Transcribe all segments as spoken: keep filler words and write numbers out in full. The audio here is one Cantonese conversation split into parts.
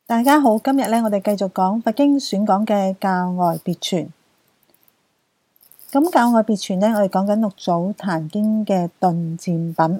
大家好，今日咧我哋繼續講佛經選講嘅教外別傳。咁教外別傳咧，我哋講緊六祖壇經嘅頓漸品。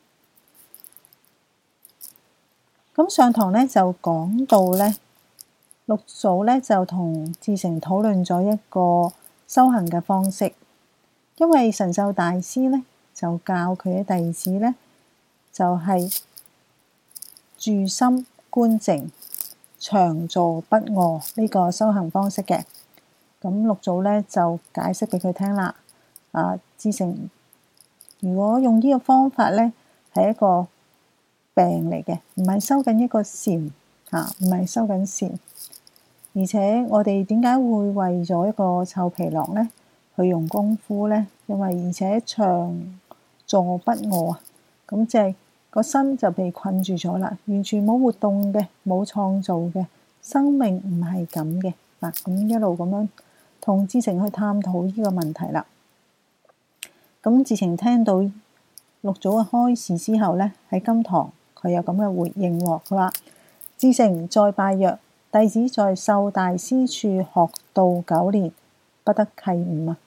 咁上堂咧就講到咧，六祖咧就同志誠討論咗一個修行嘅方式，因為神秀大師咧就教佢嘅弟子咧就係、是、住心觀靜，長坐不臥呢個修行方式嘅。咁六祖咧就解釋俾佢聽啦。啊，志誠，如果用呢個方法咧，係一個病嚟嘅，唔係修緊一個禪嚇，唔係修緊禪。而且我哋點解會為咗一個臭皮囊咧去用功夫咧？因為而且長坐不臥，咁即係個身就被困住咗啦，完全冇活動嘅，冇創造嘅，生命唔係咁嘅。嗱，咁一路咁樣同志誠去探討呢個問題啦。咁志誠聽到六祖嘅開示之後咧，喺金堂佢有咁嘅回應喎。佢話：志誠再拜曰，弟子在秀大師處學道九年，不得契悟啊！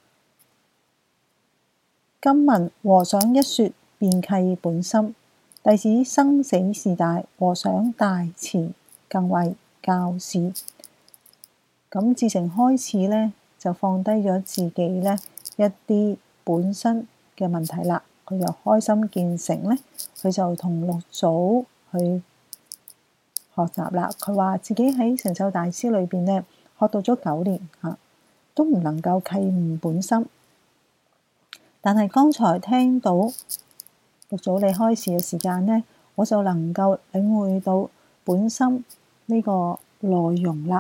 今聞和尚一說，便契本心。弟子生死事大，和尚大慈更為教示。咁志誠開始咧就放低咗自己咧一啲本身嘅問題啦，佢就開心見誠咧，佢就同六祖去學習啦。佢話自己喺神秀大師裏邊咧學到咗九年嚇，都唔能夠契悟本心。但係剛才聽到六祖你開示嘅時間咧，我就能夠領會到本心呢個內容啦。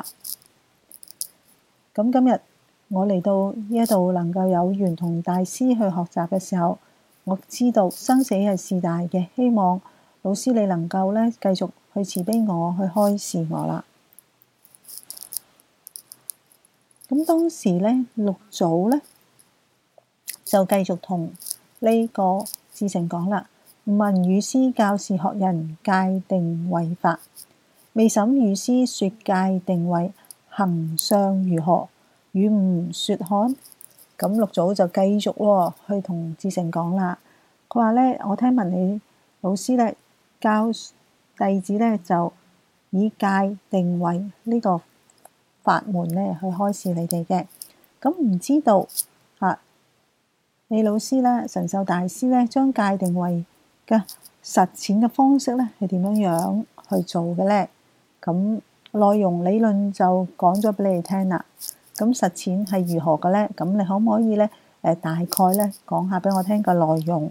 咁今日我嚟到呢一度能夠有緣同大師去學習嘅時候，我知道生死係事大嘅，希望老師你能夠咧繼續去慈悲我，去開示我啦。咁當時咧六祖咧就繼續同呢個志誠講啦：聞乳師教示學人戒定慧法，未審乳師說戒定慧行相如何，與吾說看。咁六祖就繼續喎去同志誠講啦。佢話咧：我聽聞你老師咧教弟子咧就以戒定慧呢個法門咧去開示你哋嘅。咁唔知道啊，你老師咧神秀大師咧將戒定慧嘅實踐嘅方式咧係點樣樣去做嘅咧？咁內容理論就講咗俾你哋聽啦。咁實踐係如何嘅咧？咁你可唔可以咧誒大概咧講下俾我聽個內容？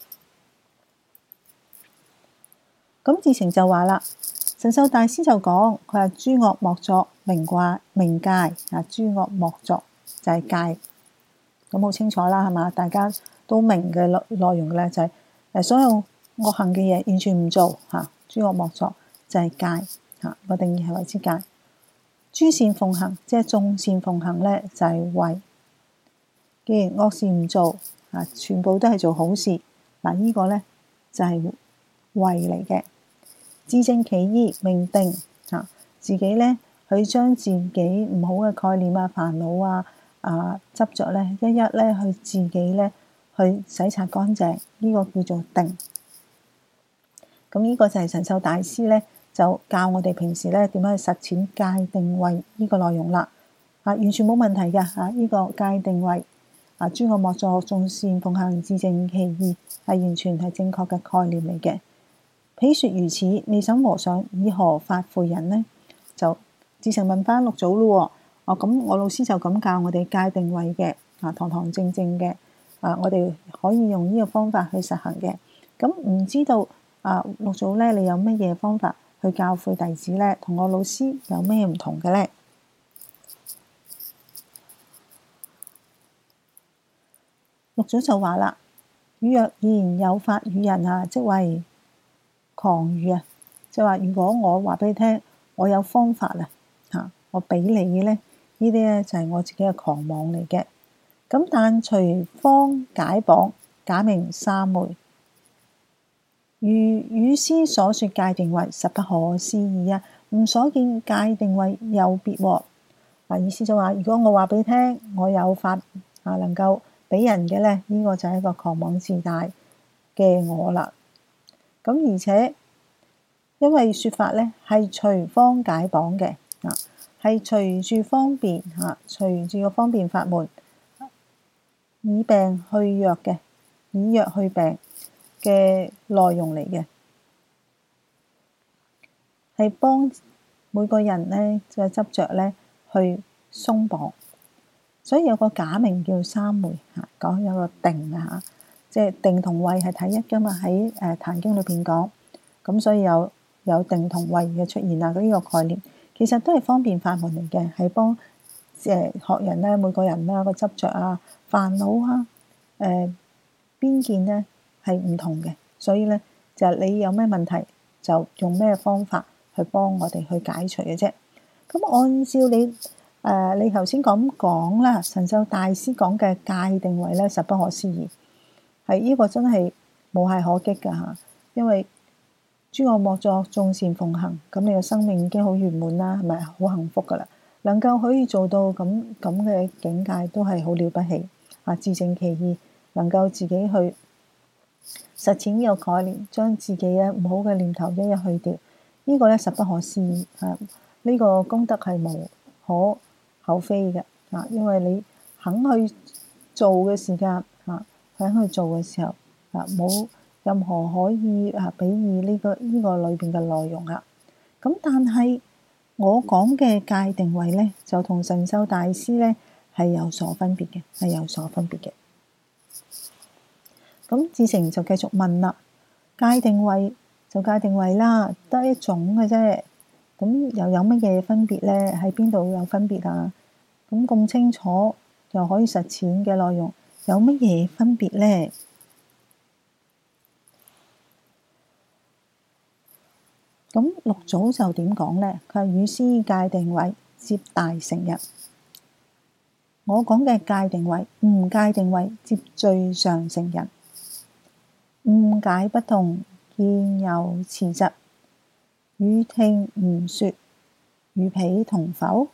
咁志誠就話啦，神秀大師就講，佢話諸惡莫作，明卦明戒啊，諸惡莫作就係戒。咁好清楚啦，係嘛？大家都明嘅內內容嘅咧，就係誒所有惡行嘅嘢完全唔做嚇，諸惡莫作就係戒嚇，個定義係為之戒。諸善奉行，即係眾善奉行咧，就係慧。既然惡事唔做啊，全部都係做好事嗱，呢個咧就係慧嚟嘅。自正其意，明定啊，自己咧佢將自己唔好嘅概念啊、煩惱啊、啊執着咧，一一咧去自己咧去洗刷乾淨，呢個叫做定。咁呢個就係神秀大師咧就教我哋平時咧點樣去實踐戒定慧呢個內容啦。啊，完全冇問題嘅啊，呢個戒定慧啊，諸惡莫作，眾善奉行，自正其意，係完全係正確嘅概念嚟嘅。彼說如此，未審和尚以何法誨人呢？就志誠問翻六祖咯。哦，咁我老師就咁教我哋戒定慧嘅啊，堂堂正正嘅啊，我哋可以用呢個方法去實行嘅。咁唔知道啊，六祖咧，你有乜嘢方法去教誨弟子咧？同我老師有咩唔同嘅咧？六祖就話啦：汝若言有法與人啊，即為誑語啊！就話如果我話俾你聽，我有方法啊，嚇我俾你咧，呢啲咧就係我自己嘅狂妄嚟嘅。咁但隨方解縛，假名三昧。 如語師所說界定為，實不可思議啊！吾所見界定為又別喎。嗱，意思就話，如果我話俾你聽，我有法啊，能夠俾人嘅咧，呢個就係一個狂妄自大嘅我啦。咁而且因為説法咧係隨方解綁嘅啊，係隨住方便嚇，隨住個方便法門，以病去藥嘅，以藥去病嘅內容嚟嘅，係幫每個人咧嘅執着咧去鬆綁。所以有個假名叫三昧嚇，講有個定啊嚇，即係定同慧係睇一噶嘛，喺誒《壇經》裏邊講，咁所以有有定同慧嘅出現啊，呢、這個概念其實都係方便法門嚟嘅，係幫誒學人咧每個人啦個執着啊、煩惱啊、誒、呃、邊見咧係唔同嘅，所以咧就係你有咩問題就用咩方法去幫我哋去解除嘅啫。咁按照你。誒、呃，你頭先咁講啦，神秀大師講嘅界定位咧，實不可思議，係呢、這個真係無懈可擊㗎嚇。因為諸惡莫作，眾善奉行，咁你嘅生命已經好圓滿啦，係咪好幸福㗎啦？能夠可以做到咁咁嘅境界，都係好了不起啊！自正其意，能夠自己去實踐呢個概念，將自己嘅唔好嘅念頭一一去掉，這個、呢個咧實不可思議啊！呢、這個功德係無可口非嘅啊，因為你肯去做嘅時間啊，肯去做嘅時候啊，冇任何可以啊比擬呢個呢個裏邊嘅內容啊。咁但係我講嘅界定位咧，就同神秀大師咧係有所分別嘅，係有所分別嘅。咁志誠就繼續問啦，界定位就界定位啦，得一種嘅啫。咁又有乜嘢分別咧？喺邊度有分別啊？咁咁清楚又可以實踐嘅內容，有乜嘢分別咧？咁六祖就點講咧？佢話語師界定為接大乘人，我講嘅界定為誤界定為接最上乘人，誤解不同，見有遲疾。語聽吾說，與彼同否？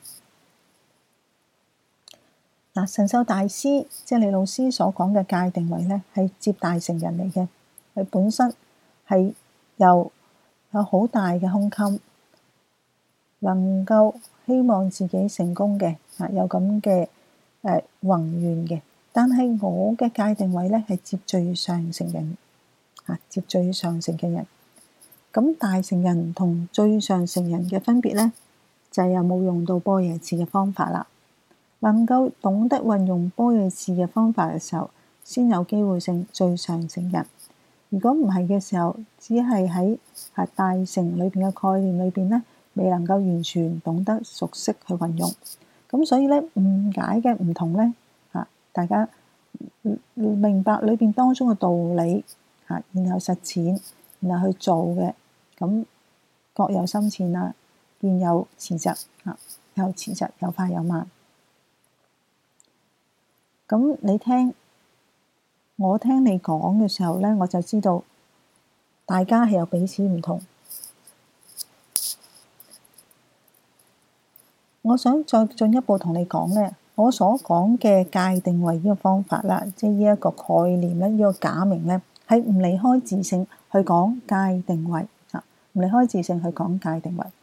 嗱，神秀大師即係你老師所講嘅界定位咧，係接大乘人嚟嘅。佢本身係有有好大嘅胸襟，能夠希望自己成功嘅啊，有咁嘅誒宏願嘅。但係我嘅界定位咧係接最上乘人啊，接最上乘嘅人。咁大乘人同最上乘人嘅分別咧，就係有冇用到般若智嘅方法啦。能夠懂得運用般若智嘅方法嘅時候，先有機會成最上乘人。如果唔係嘅時候，只係喺係大乘裏邊嘅概念裏邊咧，未能夠完全懂得熟悉去運用。咁所以咧，誤解嘅唔同咧，嚇大家明白裏邊當中嘅道理嚇，然後實踐，然後去做嘅。咁各有深淺啦，見有遲疾啊，有遲疾，有快有慢。咁你聽，我聽你講嘅時候咧，我就知道大家係有彼此唔同。我想再進一步同你講咧，我所講嘅界定位呢個方法啦，即係呢一個概念咧，呢個假名咧，係唔離開自性去講界定位。唔離開自性去講界定位，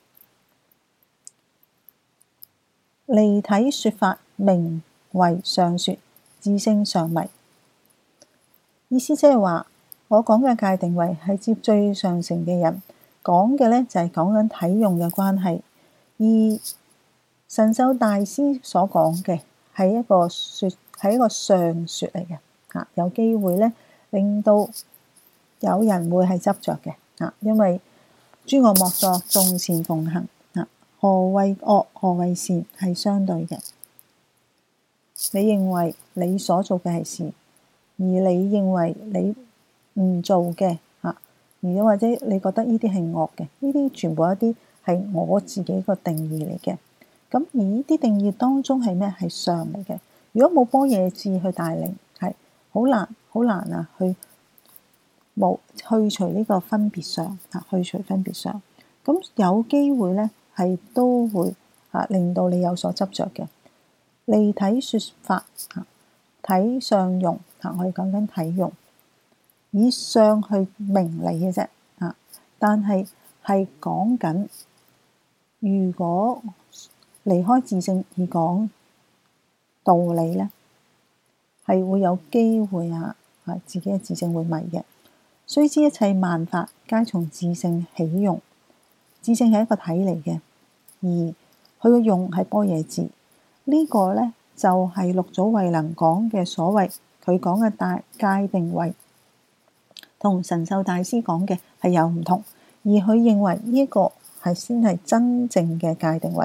離體說法名為上說，自性常迷。意思即係話，我講嘅界定位係接最上乘嘅人講嘅咧，就係講緊體用嘅關係；而神秀大師所講嘅係一個說，係一個上說嚟嘅。啊，有機會咧令到有人會係執着嘅。啊，因為諸惡莫作，眾善奉行。啊，何謂惡？何謂善？係相對嘅。你認為你所做嘅係善，而你認為你唔做嘅，啊，而或者你覺得呢啲係惡嘅，呢啲全部一啲係我自己個定義嚟嘅。咁而呢啲定義當中係咩？係相嚟嘅。如果冇般若智去帶領，係好難好難啊去冇去除呢個分別相啊，去除分別相。咁有機會咧係都會啊令到你有所執着嘅。離體說法啊，體相用啊，我哋講緊體用，以相去明理嘅啫啊，但係係講緊如果離開自性而講道理咧，係會有機會啊啊自己嘅自性會迷嘅。須知一切萬法皆從自性起用，自性係一個體嚟嘅，而佢嘅用係般若智。呢個咧就係六祖慧能講嘅所謂，佢講嘅大界定位同神秀大師講嘅係有唔同，而佢認為呢一個係先係真正嘅界定位，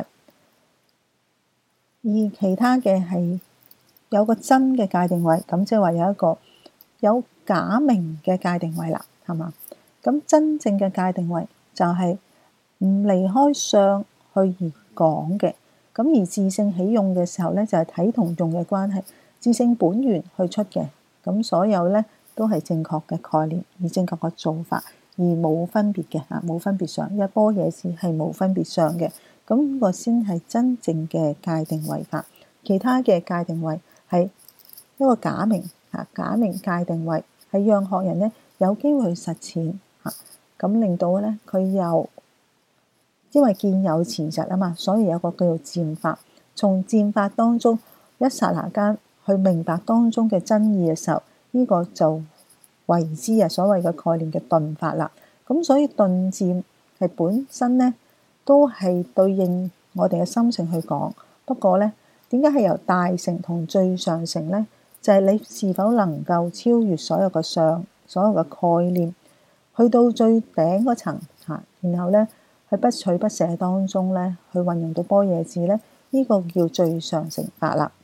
而其他嘅係有個真嘅界定位，咁即係話有一個有假名嘅界定位啦，係嘛？咁真正嘅界定位就係唔離開相去而講嘅，咁而自性起用嘅時候咧，就係體同用嘅關係，自性本源去出嘅，咁所有咧都係正確嘅概念，而正確嘅做法，而冇分別嘅嚇，冇分別相，因為般若智係冇分別相嘅，咁呢個先係真正嘅界定位法，其他嘅界定位係一個假名嚇，假名界定位係讓學人咧有機會去實踐嚇，咁令到咧佢又因為見有前實啊嘛，所以有個叫做漸法，從漸法當中一剎那間去明白當中嘅真義嘅時候，呢個就為之啊所謂嘅概念嘅頓法啦。咁所以頓漸係本身咧都係對應我哋嘅心性去講，不過咧點解係由大乘同最上乘咧？就係你是否能夠超越所有嘅相、所有嘅概念，去到最頂嗰層嚇，然後咧喺不取不捨當中咧，去運用到般若智咧，呢個叫最上乘法啦。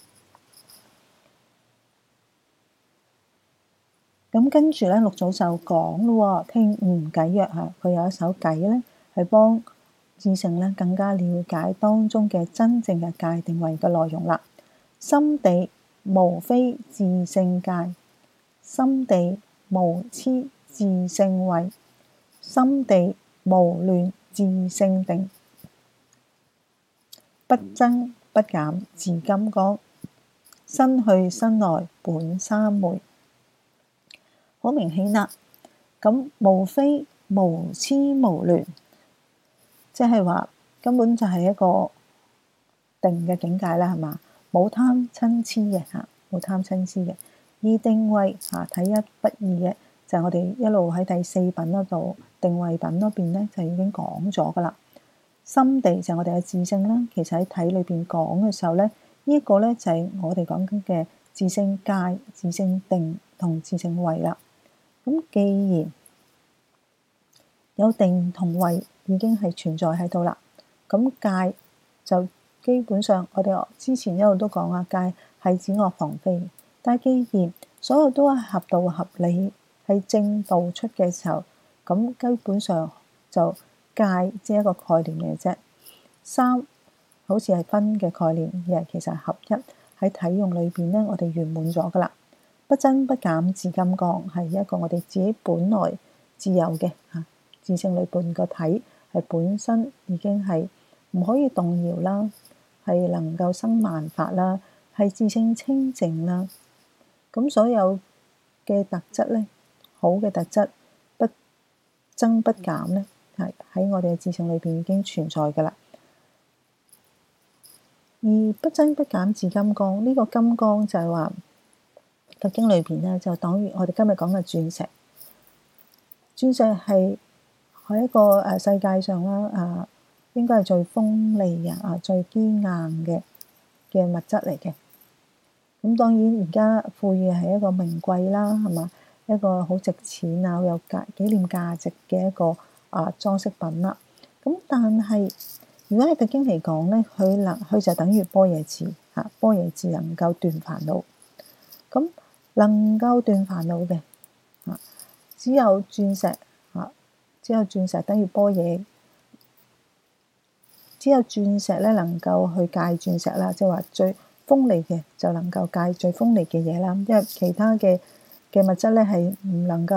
咁跟住咧，六祖就講咯，聽悟偈曰嚇，佢有一首偈咧，係幫智乘咧更加了解當中嘅真正嘅界定位嘅內容啦。心地無非自性界，心地無痴自性慧，心地無亂自性定，不增不減自金剛，身去身來本三昧。好明顯啦，咁無非無痴無亂，即係話根本就係一個定嘅境界啦，係嘛？冇貪嗔痴嘅嚇，冇貪嗔痴嘅。而定位嚇睇一不二嘅，就係、是、我哋一路喺第四品嗰度定位品嗰邊咧，就已經講咗噶啦。心地就係我哋嘅自性啦，其實喺體裏邊講嘅時候咧，呢、這、一個咧就係我哋講緊嘅自性戒、自性定同自性慧啦。咁既然有定同慧已經係存在喺度啦，咁戒就基本上我哋之前一路都講啊，戒係止惡防非。但係既然所有都係合道合理，係正道出嘅時候，咁基本上就戒只係一個概念嚟啫。三好似係分嘅概念，而係其實係合一喺體用裏邊咧，我哋圓滿咗噶啦。不增不減自金剛係一個我哋自己本來自有嘅嚇，自性裏邊個體係本身已經係唔可以動搖啦，係能夠生萬法啦，係自性清淨啦。咁所有嘅特質咧，好嘅特質不增不減咧，係喺我哋嘅自性裏邊已經存在噶啦。而不增不減自金剛呢、這個金剛就係話。《經》裏邊咧就等於我哋今日講嘅鑽石，鑽石係喺一個誒世界上啦，啊應該係最鋒利嘅啊最堅硬嘅嘅物質嚟嘅。咁當然而家富裕係一個名貴啦，係嘛，一個好值錢啊，好有價紀念價值嘅一個啊裝飾品啦。咁但係如果喺《經》嚟講咧，佢能佢就等於般若智嚇，般若智能夠斷煩惱。咁能夠斷煩惱嘅，啊，只有鑽石，啊，只有鑽石等於般若，只有鑽石咧能夠去戒鑽石啦，即係話最鋒利嘅就能夠戒最鋒利嘅嘢啦，因為其他嘅嘅物質咧係唔能夠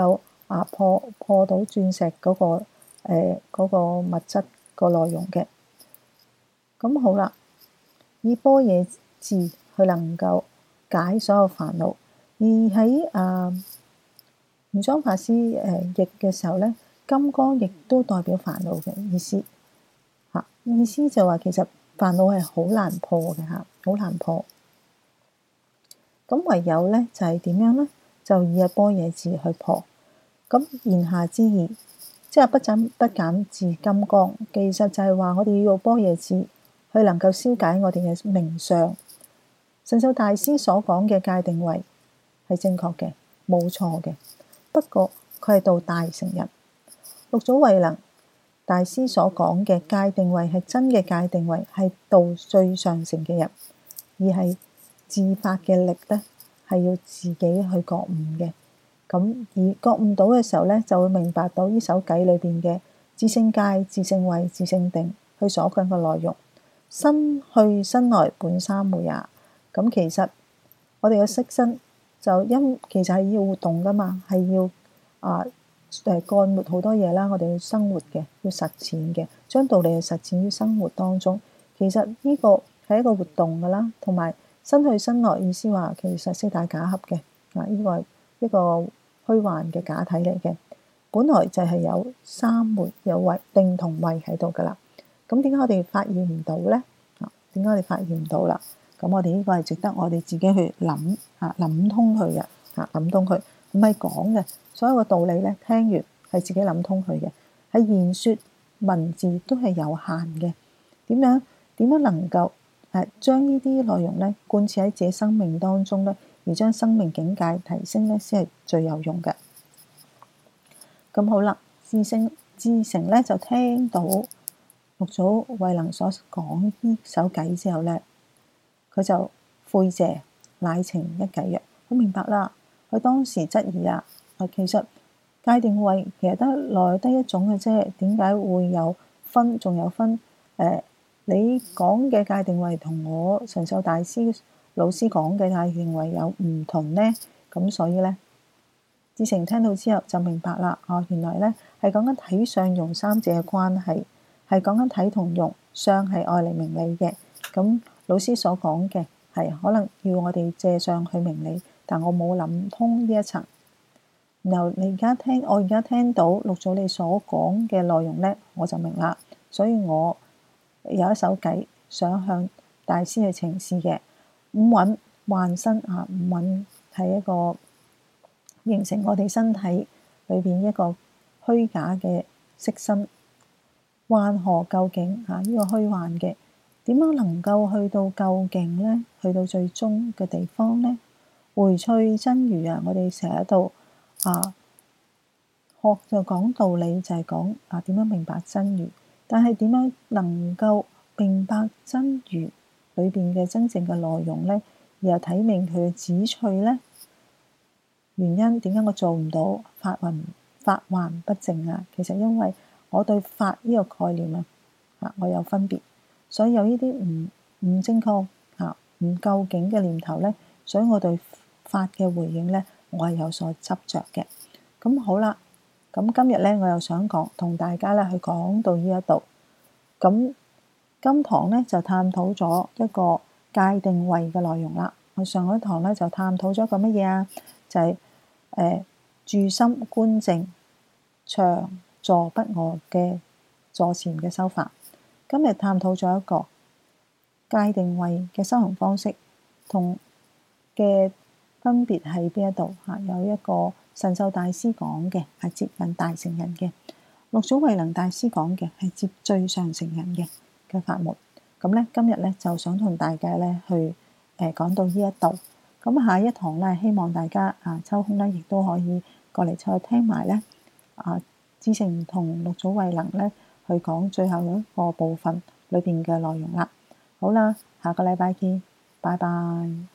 啊破破到鑽石嗰、嗰個誒嗰、呃嗰個物質個內容嘅。咁好啦，以般若智佢能夠解所有煩惱，而喺啊玄奘法師誒譯嘅時候咧，金剛亦都代表煩惱嘅意思嚇，意思就話其實煩惱係好難破嘅嚇，好難破。咁唯有咧就係點樣咧？就以般若智去破。咁言下之意，即係不增不減至金剛，其實就係話我哋要用般若智去能夠消解我哋嘅名相。神秀大師所講嘅界定位係正確嘅，冇錯嘅。不過佢係度大乘人。六祖慧能大師所講嘅界定位係真嘅界定位，係度最上乘嘅人，而係自發嘅力咧，係要自己去覺悟嘅。咁而覺悟到嘅時候咧，就會明白到呢首偈裏邊嘅自性界、自性慧、自性定，佢所講嘅內容。身去身來本三昧也。咁其實我哋嘅色身就因其實係要活動噶嘛，係要啊誒幹活好多嘢啦。我哋要生活嘅，要實踐嘅，將道理去實踐於生活當中。其實呢個係一個活動噶啦，同埋身去身來意思話其實四大假合嘅啊，呢個係一個虛幻嘅假體嚟嘅。本來就係有三昧有慧定同慧喺度噶啦。咁點解我哋發現唔到咧？啊，點解我哋發現唔到啦？咁我哋呢個係值得我哋自己去諗啊，諗通佢嘅啊，諗通佢唔係講嘅，所有嘅道理咧，聽完係自己諗通佢嘅。喺言説文字都係有限嘅，點樣點樣能夠誒將呢啲內容咧貫徹喺自己生命當中咧，而將生命境界提升咧，先係最有用嘅。咁好啦，自性自成咧就聽到六祖慧能所講呢首偈之後咧，佢就悔謝，乃情一偈曰：佢明白啦。佢當時質疑啊，其實界定位其實得來得一種嘅啫，點解會有分？仲有分誒、呃？你講嘅界定位同我神秀大師老師講嘅界定位有唔同呢？咁所以咧，自成聽到之後就明白啦。哦，原來咧係講緊體相用三者嘅關係，係講緊體同用，相係愛嚟明理嘅。咁老師所講嘅係可能要我哋借相去明理，但我冇諗通呢一層。然後你而家聽，我而家聽到六祖你所講嘅內容咧，我就明啦。所以我有一首偈想向大師去呈示嘅。五蘊幻身啊，五蘊係一個形成我哋身體裏邊一個虛假嘅色身，幻何究竟啊？呢個虛幻嘅點樣能夠去到究竟咧？去到最終嘅地方咧？回趣真如啊！我哋成日喺度啊學就講道理，就係講啊點樣明白真如，但係點樣能夠明白真如裏邊嘅真正嘅內容咧？而又睇明佢嘅旨趣咧？原因點解我做唔到？法還法還不正啊！其實因為我對法呢個概念啊，啊我有分別，所以有呢啲唔唔正確啊唔究竟嘅念頭咧，所以我對法嘅回應咧，我係有所執着嘅。咁好啦，咁今日咧我又想講同大家咧去講到呢一度。咁今堂咧就探討咗一個界定位嘅內容啦。我上一堂咧就探討咗個乜嘢啊？就係、是、誒、呃、住心觀靜長坐不臥嘅坐禪嘅修法。今日探討咗一個界定位嘅修行方式同嘅分別喺邊一度嚇？有一個神秀大師講嘅係接近大乘人嘅，六祖慧能大師講嘅係接最上乘人嘅嘅法門。咁咧今日咧就想同大家咧去誒、呃、講到呢一度。咁下一堂咧，希望大家啊抽空咧，亦都可以過嚟再聽埋咧啊，志誠同六祖慧能咧去講最後一個部分裏邊嘅內容啦。好啦，下個禮拜見，拜拜。